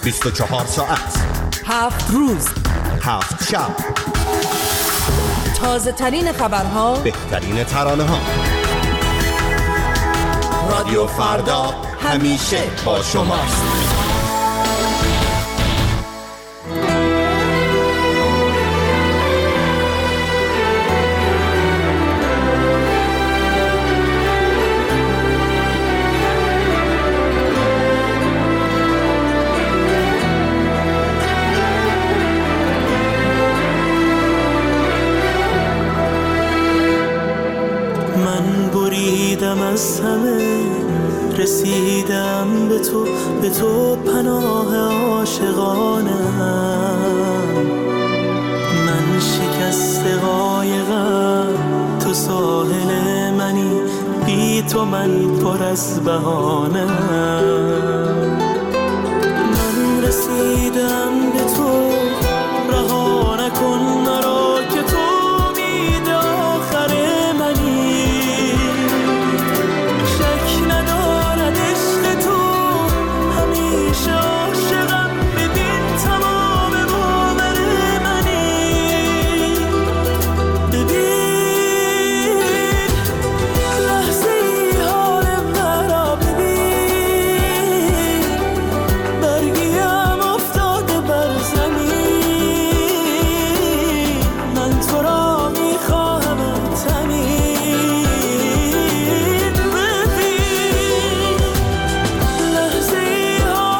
24 ساعت 7 روز 7 شب، تازه ترین خبرها، بهترین ترانه ها. رادیو فردا همیشه با شماست. از همه رسیدم به تو پناه عاشقانم. من شکسته قایقم، تو ساحل منی، بی تو من پر از بهانه. من رسیدم به تو، رها نکن مرا که تو امید آخر منی. عاشقم ببین تمام باور منی. ببین لحظه ای حال مرا، ببین برگیم افتاده بر زمین. من تو را میخواهمت همین. ببین لحظه ای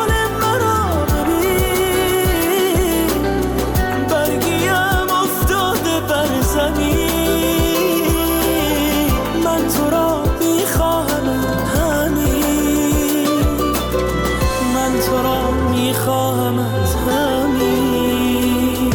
من تو را میخواهمت همین. من تو را میخواهمت همین.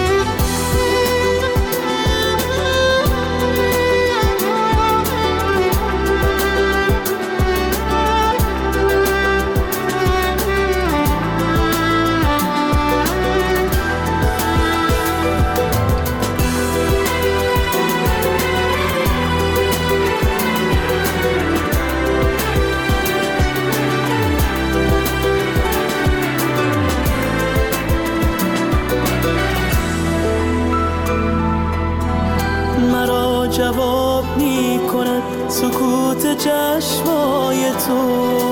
جواب می کند سکوت چشمای تو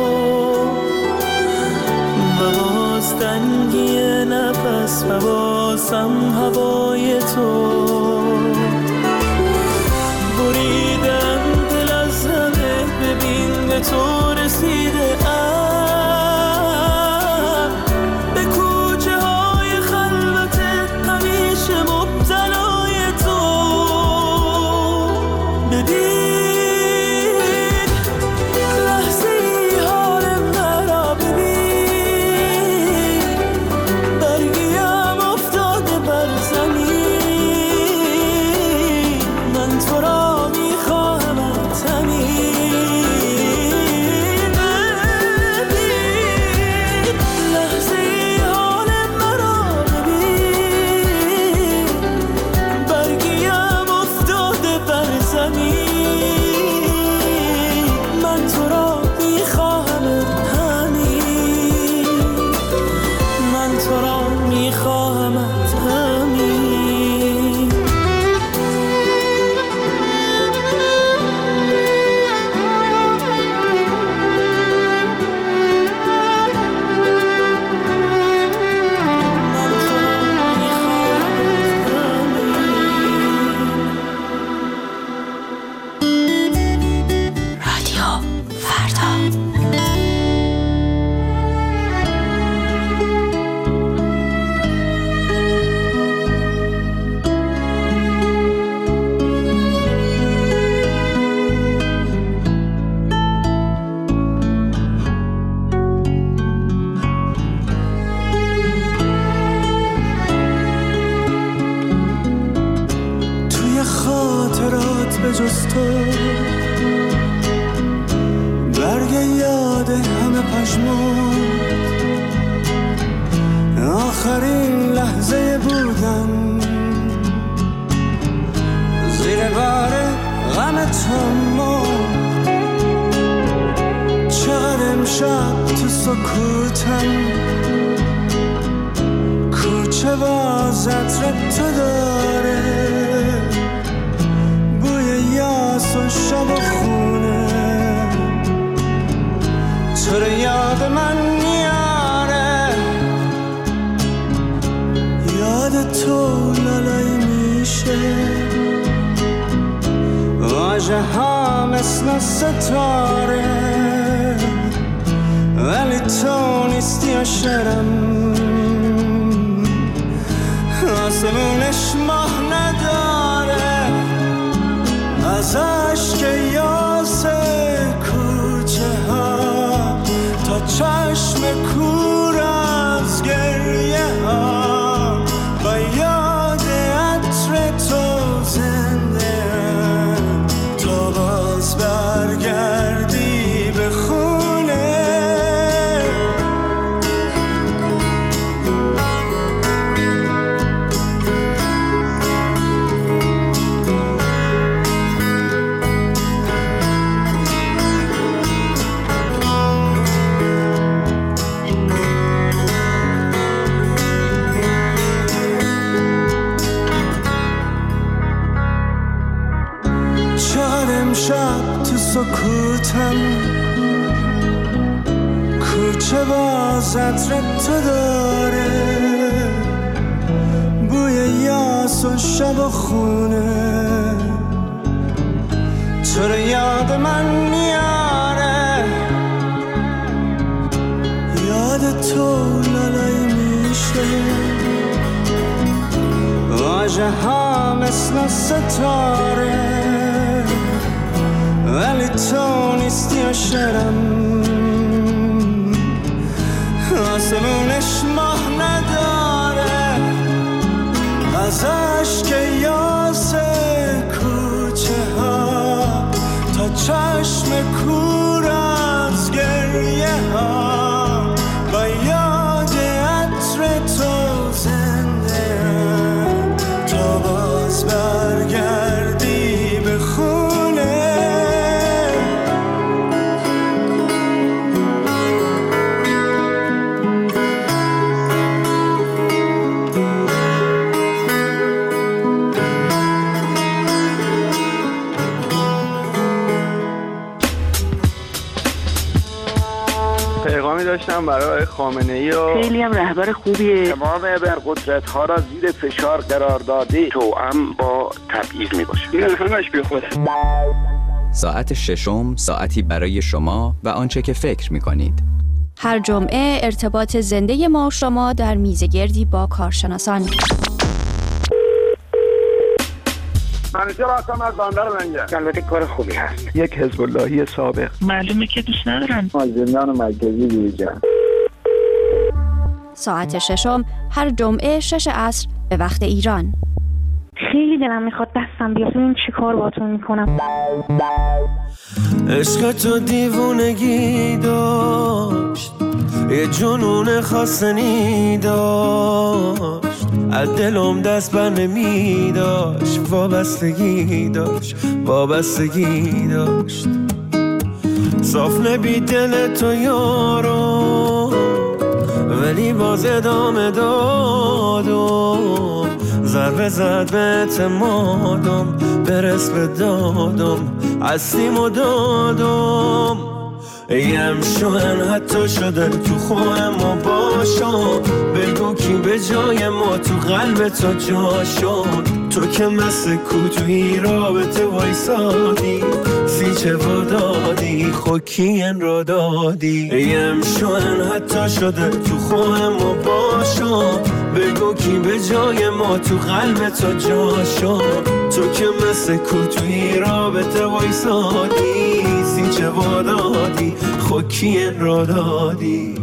و باز تنگی نفس و بازم هوای تو. بریدم دل از همه، ببین به تو رسیده ام. به کوچه های خلوت همیشه مبتلای تو. ببین لحظه ای حال مرا، ببین برگیم افتاده بر زمین. من تو را میخواهمت همین. ببین لحظه ای حال مرا، ببین برگیم افتاده بر زمین. من تو را میخواهمت همین. من تو را میخواهمت همین. به جز تو برگ یاد همه پشمات. آخرین لحظه بودن زیر بار غم تو مرد. چقدر امشب تو سکوتم کوچه باز عطر تو داره، بوی یاس و شب و خونه، تو رو یاد من میاره، یاد تو لالایی میشه، واژه ها مثل ستاره، ولی تو نیستی و شرم، آسمونش ماه نداره، از عشق یاس کوچه ها تا چشم کور از گریه ها، با یاد عطر تو زنده تا باز برگردی به خونه. شب تو سکوتم، کوچه باز عطر تو داره، بوی یاس و شب و خونه، تو رو یاد من میاره، یاد تو لالایی میشه، واژه ها مثل ستاره، ولی تو نیستی و شرم، آسمونش ماه نداره، از عشق یاس کوچه ها تا چشم کور از گریه ها، با یاد عطر تو زنده تا باز برگردی به خونه. پیغامی داشتم برای خامنه‌ای و خیلی هم رهبر خوبیه، تمام ابرقدرت‌ها را زیر فشار قرار داده، توأم با تبعیض میباشه. این همش بیخوده. ساعت ششم، ساعتی برای شما و آنچه که فکر می‌کنید. هر جمعه ارتباط زنده ما و شما در میزگردی با کارشناسان. منیجر هستم از بندر لنگر. البته کار خوبی هست. یک حزب اللهی سابق. معلومه که دوست ندارن. زندان مرکزی بیرجان. ساعت ششم هر جمعه 6 عصر به وقت ایران. خیلی دلم میخواد دستم بیاد، این چی کار باتون میکنم. عشق تو دیوونگی داشت، یه جنون خواستنی داشت، از دلم دست بر نمی داشت، وابستگی داشت، وابستگی داشت، صاف نبی دل تو یارو، ولی باز ادامه دادم، ضربه زد به اعتمادم، برس به دادم، هستیم و دادم، ایم شوهن حتی شده تو خواه ما باشم، بگو کی به جای ما تو قلب تو جا شد، تو که مثل کوتوی رابطه وایسادی، سیچه و دادی خوکین را دادی، ایم شوهن حتی شده تو خواه ما باشم، بگو کی به جای ما تو قلب تو جا شد، تو که مثل کوتوی رابطه وایسادی، سیچه و دادی خوکین را دادی.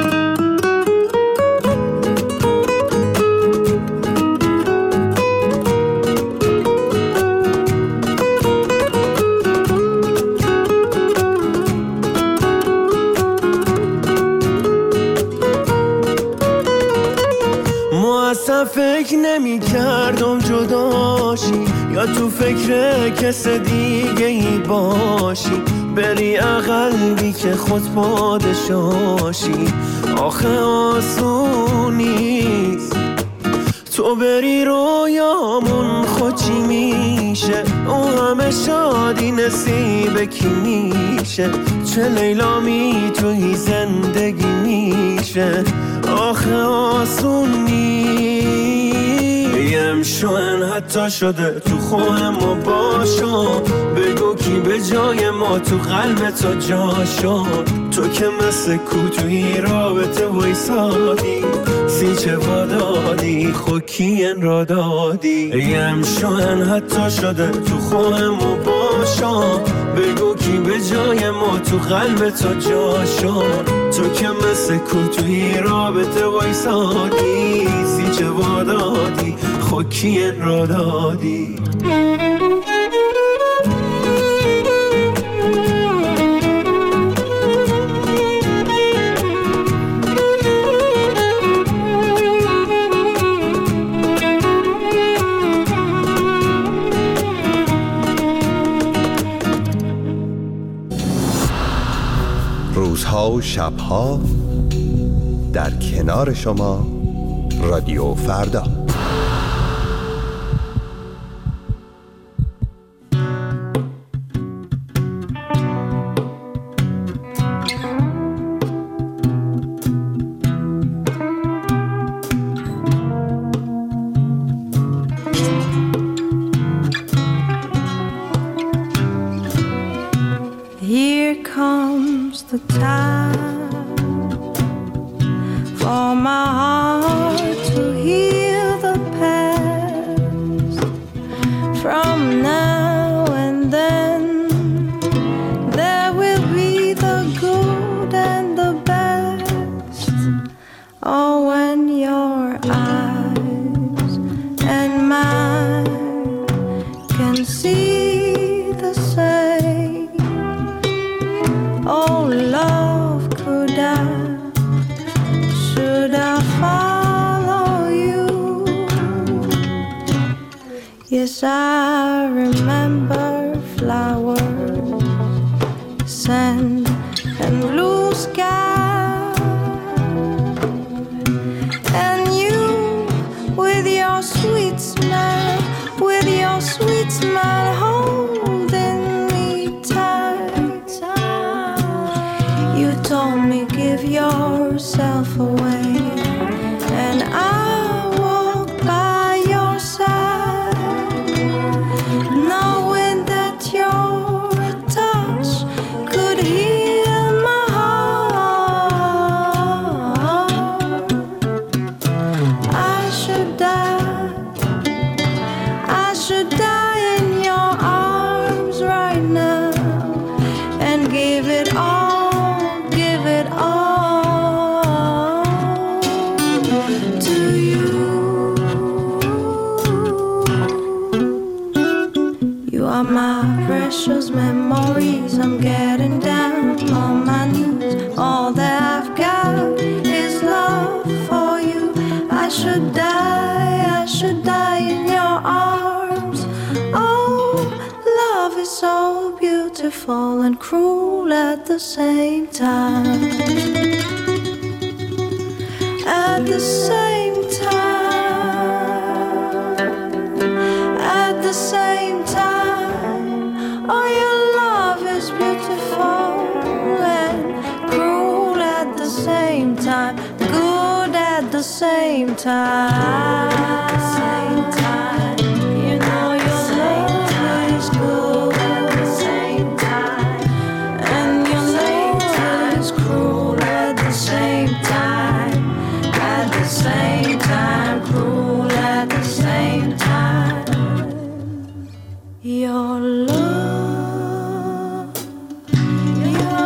اصلا فکر نمی کردم جداشی، یا تو فکر کس دیگه ای باشی، بری اقلبی که خود پادشاشی، آخه آسون نیست تو بری رویامون خوچی میشه، اون همه شادی نصیب کی میشه؟ چه لیلا میتونی زندگی میشه، آخه آسون نیم شوهن حتی شده تو خواه ما باشو، بگو کی به جای ما تو قلب تو جا شد. تو که مثل کوتوی رابطه وایسادی، سیچه وادادی خوکین را دادی. یم شوهن حتی شده تو خواه ما باشو، بگو کی به جای ما تو قلب تو جا شد. تو که مثل کوتوی رابطه وایسادی، سیچه وادادی خوکین را دادی. روزها و شبها در کنار شما رادیو فردا. Here comes the time for my heart to heal the past. From now and then there will be the good and the best. Oh, when your eyes and mine can see the same. Oh, love, could I, should I follow you? Yes, I remember flowers, sand and blue sky, and you with your sweet smile, with your sweet smile holding me tight. You told me give yourself away, and I walked by your side, knowing that your touch could heal my heart. I should die in your arms right now and give it all to you. You are my precious memories. I'm getting down on my knees. All that I've got is love for you. I should die in your arms. Oh, love is so beautiful and cruel at the same time. At the same time, at the same time. Oh, your love is beautiful and cruel at the same time, good at the same time. You know your love is good at the same time, and your love is cruel at the same time. At the same time, cruel at the same time. Your love, your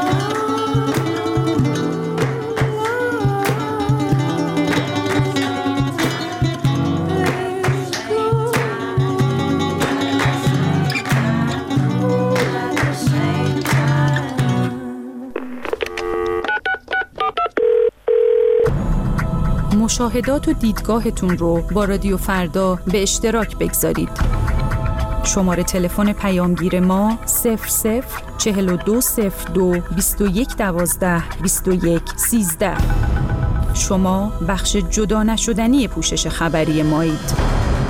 مشاهدات و دیدگاهتون رو با رادیو فردا به اشتراک بگذارید. شماره تلفن پیامگیر ما 004202 2112 2113. شما بخش جدا نشدنی پوشش خبری مایید.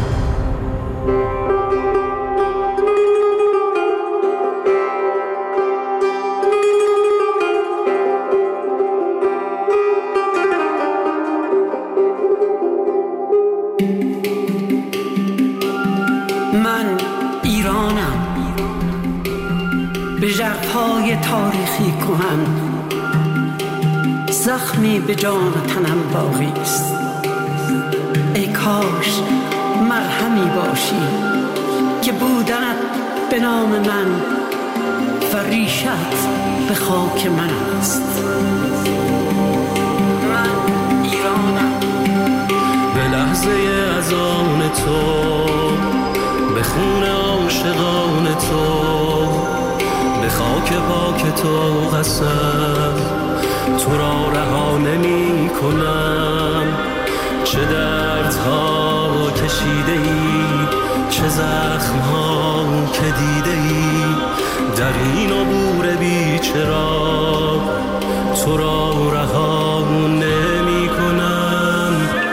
من ایرانم، به ژرفای تاریخی کهن، زخمی به جان تنم باقی است. ای کاش مرهمی باشی که بودنت به نام من و ریشت به خاک من است. من ایرانم، به لحظه اذان تو، به خون عاشقان تو، به خاک پاک تو قسم، تو را رها نمی کنم. چه دردها کشیده ای، چه زخمها که دیده ای، در این عبور بیچرا تو را رها نمی کنم.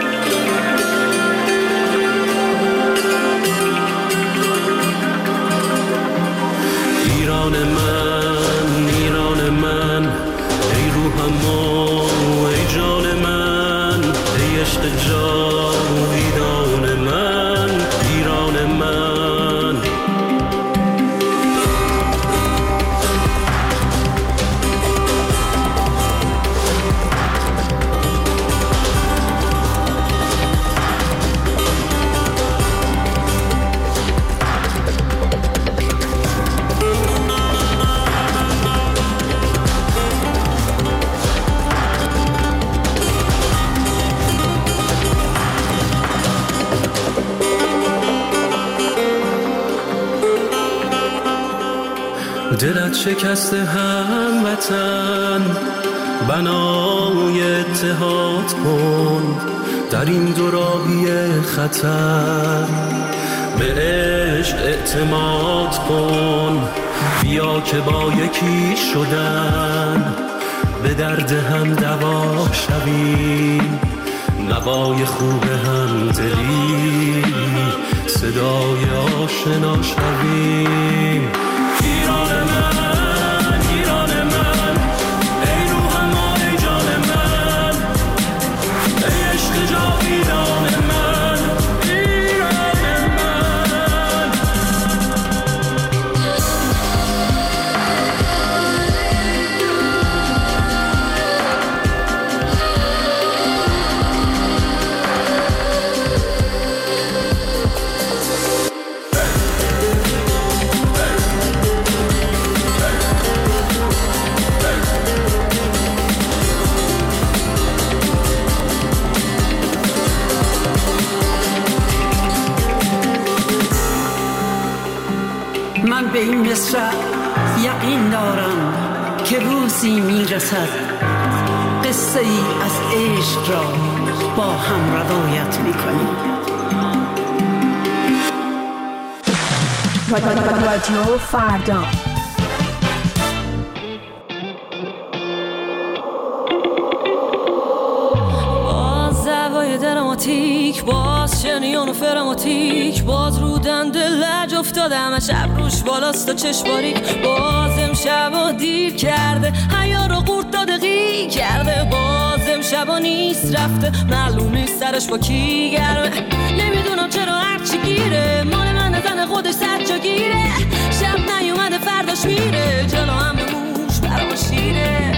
ایران من، ایران من، ای روحم و ای جان من، ای عشق جاویدان من، ایران من. دلت شکست هموطن، بنای اتحاد کن در این دوراهی خطر. به عشق اعتماد کن، بیا که با یکی شدن به درد هم دوا شویم. نوای خوب هم دلی، صدای آشنا شویم. ایران من، ایران من، ای روحم و ای جان من، ای عشق جاویدان من، ایران من. من به این مصرع یقین دارم که روزی میرسد قصه ای از عشق را با هم روایت میکنیم. رادیو فردا. دراماتیک، باز شنیان و فراماتیک، باز رو دنده لج افتاده همه شب روش بالاست و چشم باریک. باز امشبا دیر کرده، حیا رو قورت داده قی کرده. باز امشبا نیست رفته، معلوم نیست سرش با کی گرمه. نمیدونم چرا هرچی گیره، مال من زن خودش سر جا گیره. شب نیومده فرداش میره، جلو هم به موش برام شیره.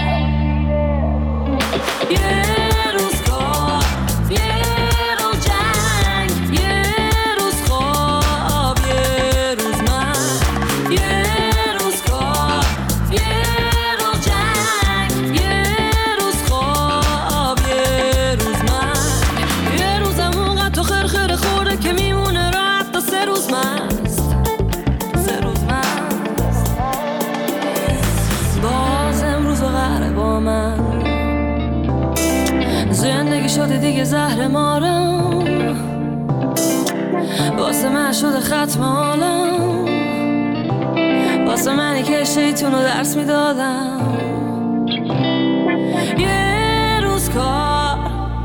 زندگی شده دیگه زهر مارم، واسه من شده ختم حالم، واسه منی که شیطون رو درس میدادم. یه روز کار،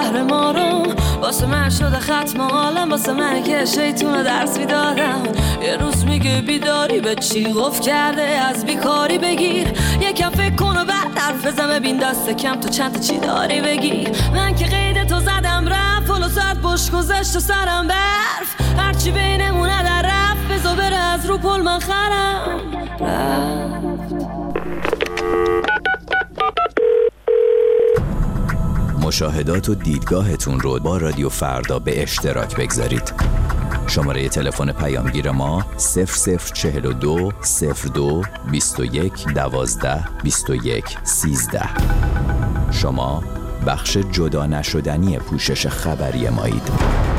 شهر ما رو. واسه من شده ختم عالم، واسه من که شیطون درس میدادم. یه روز میگه بیداری به چی گفت کرده، از بیکاری بگیر یکم فکر کن و بعد حرف بزن، ببین دست کم تو چند تا چی داری بگیر. من که قید تو زدم رفت، فلو ساعت بش گذشت و سرم برف. هرچی بینمونه در رفت، بزا بره از رو پل من خرم رفت. مشاهدات و دیدگاهتون رو با رادیو فردا به اشتراک بگذارید. شماره تلفن پیامگیر ما 0042 02 21 12 21 13. شما بخش جدا نشدنی پوشش خبری مایید.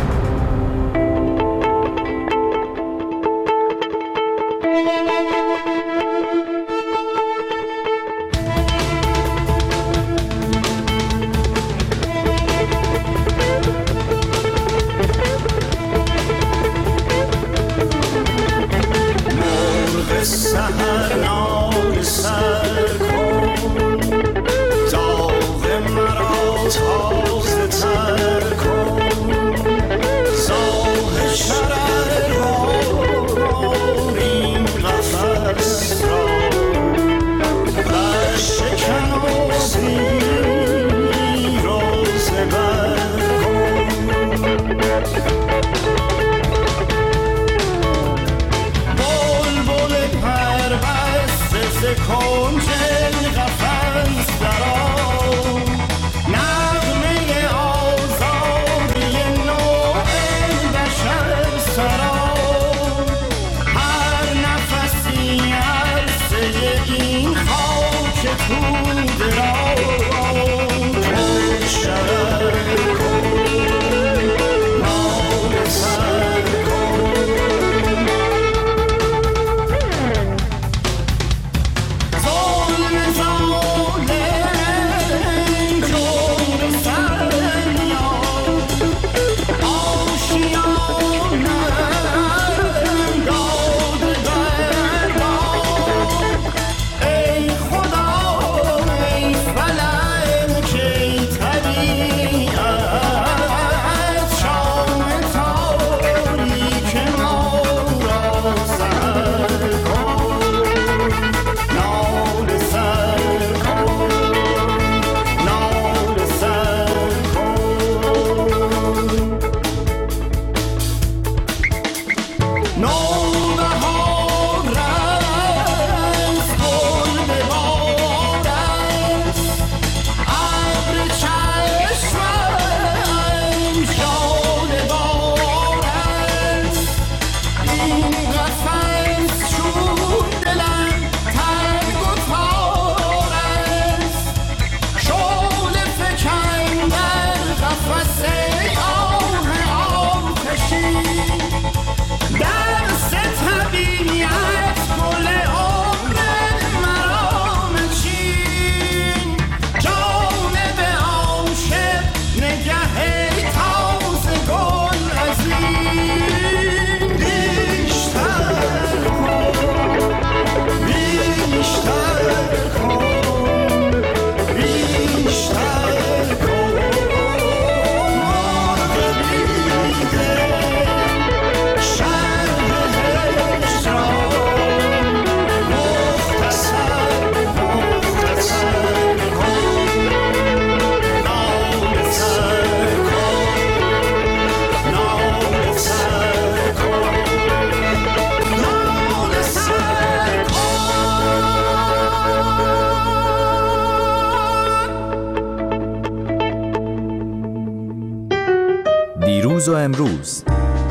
دیروز و امروز،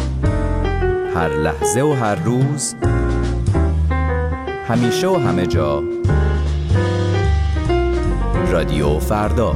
هر لحظه و هر روز، همیشه و همه جا، رادیو فردا.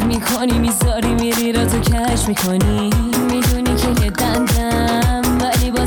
میکنی میدونی که یه دندم ولی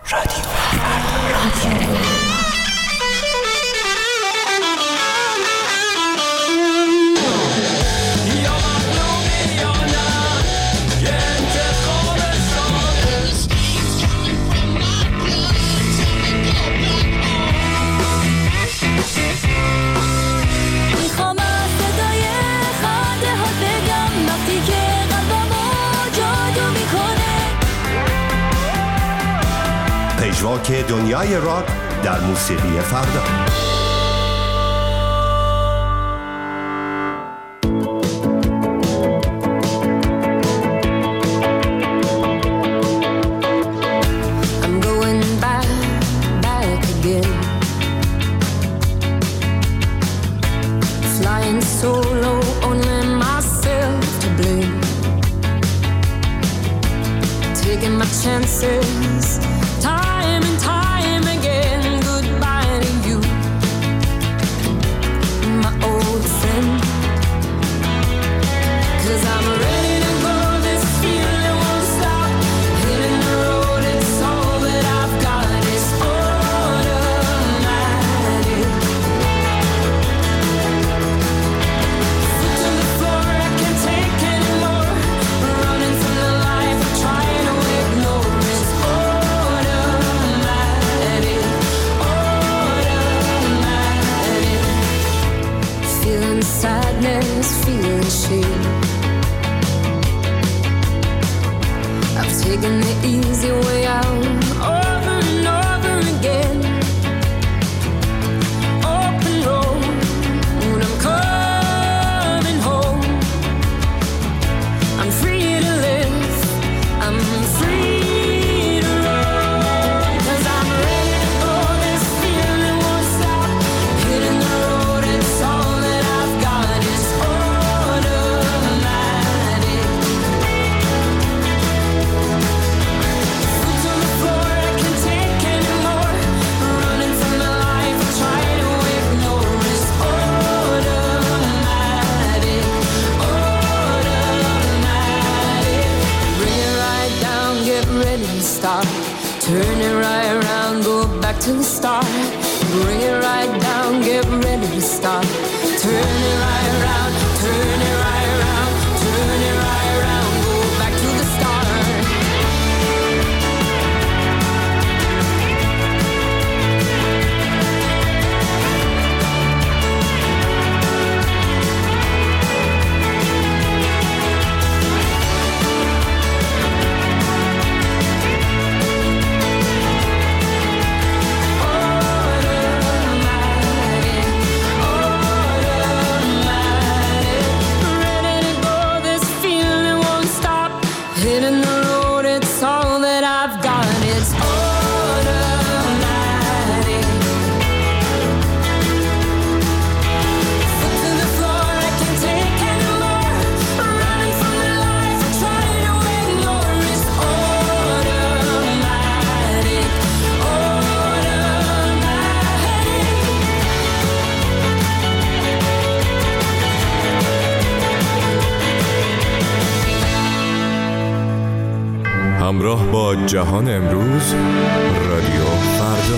پژواک دنیای راک در موسیقی فردا. Turn it right around, go back to the start. Bring it right down, get ready to start. Turn it right around, turn it right around, turn it right around, go back to the start. همراه با جهان امروز، رادیو فردا.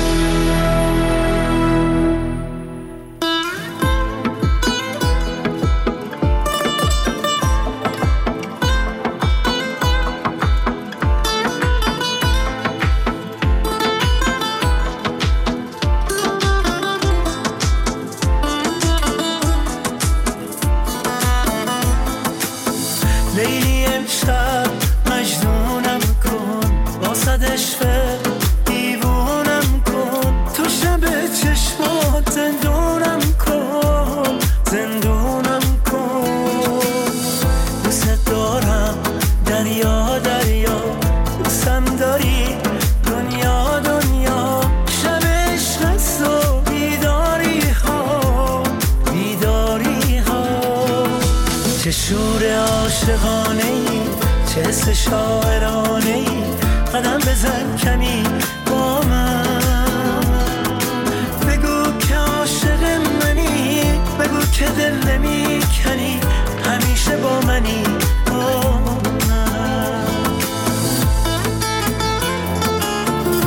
لیلی امشب مجنونم کن، واسد عشق دیوونم کن، تو شب چشمات زندونم کن، زندونم کن. دوست دارم دریا دریا، دوستم داری دنیا دنیا، شب عشق و بیداری ها بیداری ها. چه شور عاشقانه ای، چه حس شاعرانه ای، قدم بزن کمی با من، بگو که عاشق منی، بگو که دل نمی کنی، همیشه با منی با من.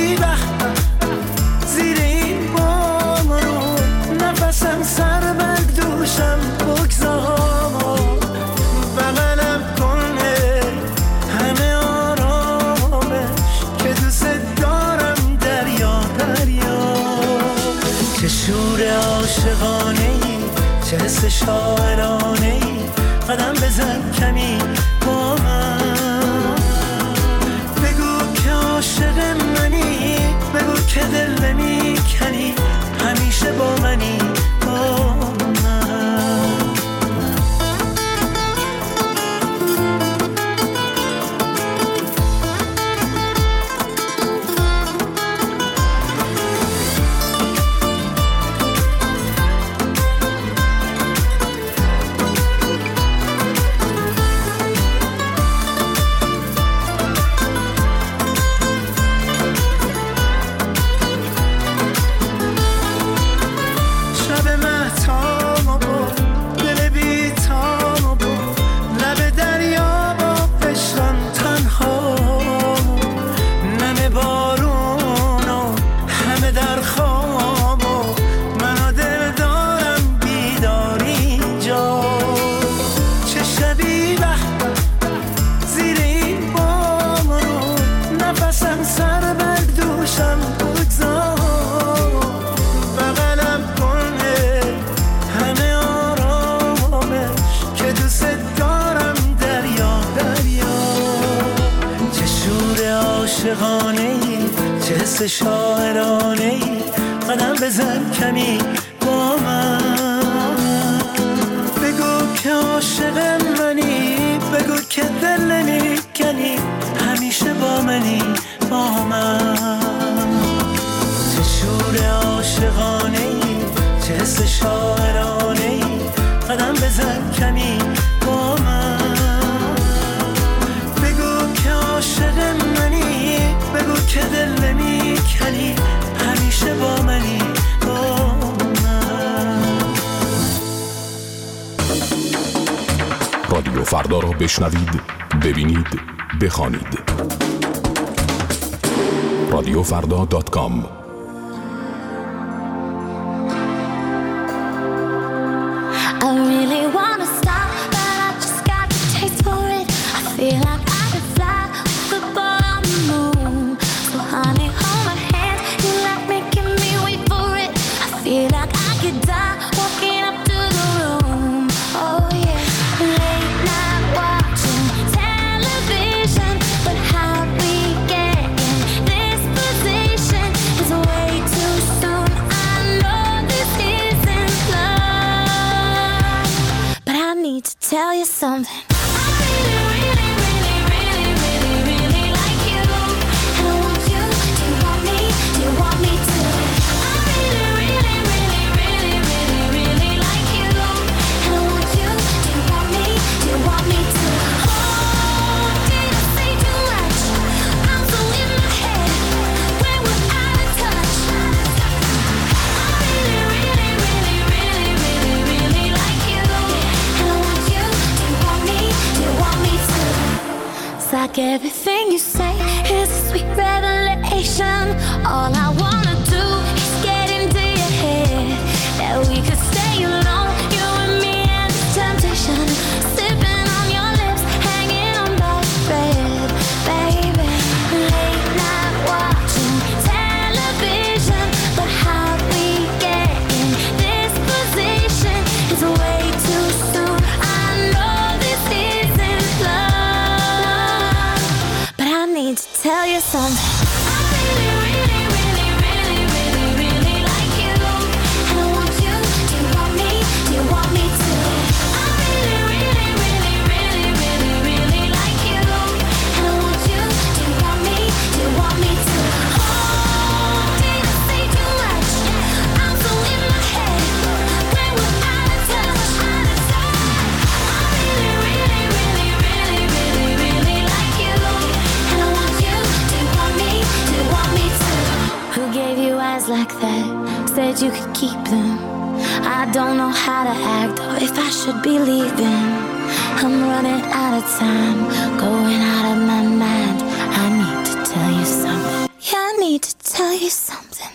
شبی زیر این بارون، نفسم سر بر دوشم بگذار، بغلم کنه همه آرامش که دوست دارم، دریا دریا. چه شور عاشقانه‌ای، چه حس شاعرانه‌ای، قدم بزن کمی با من، بگو که عاشق منی، بگو که دل نمی‌کنی، همیشه با منی با من. شاعرانه‌ای، قدم بزن کمی با من، بگو که عاشق منی، بگو که دل نمی‌کنی، همیشه با منی با من. چه شور عاشقانه‌ای، چه حس شاعرانه‌ای، قدم بزن کمی با من، بگو که عاشق منی، بگو که دل نمی‌کنی، همیشه با منی با من. رادیو فردا را بشنوید، ببینید، بخوانید. radiofrda.com. I really wanna stop, but I just got the taste for it. I feel like I could fly with the ball on the moon. So honey, hold my hand, you like making me wait for it. I feel like I could die walking up to the room. Oh yeah, late night watching television, but how we get in this position is way too soon. I know this isn't love, but I need to tell you something. Like everything you say is a sweet revelation. All I wanna do is get into your head, that we could stay alone, you and me and the temptation, sipping on your lips, hanging on by a thread, baby. Late night watching television, but how we get in this position is way too soon. I know this isn't love, but I need to tell you something. I really, really, really, really, really, really like you, and I want you. Do you want me? Do you want me to? I really, really, really, really, really, really like you, and I want you. Do you want me? Do you want me to? Oh, did I say too much? I'm so in my head when we're out of touch. I really, really, really, really, really, really like you, and I want you. Do you want me? Do you want me to? Who gave you eyes like that? Said you could keep them. I don't know how to act or if I should be leaving. I'm running out of time, going out of my mind. I need to tell you something. Yeah, I need me to tell you something?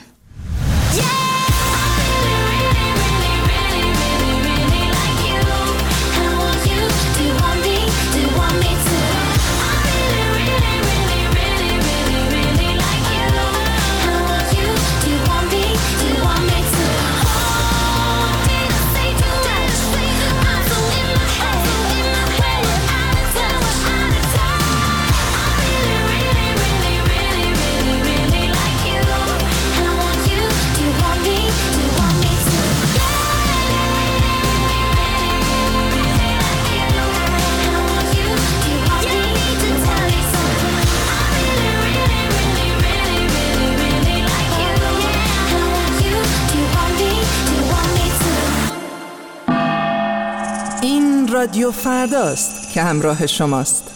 این رادیو فرداست که همراه شماست.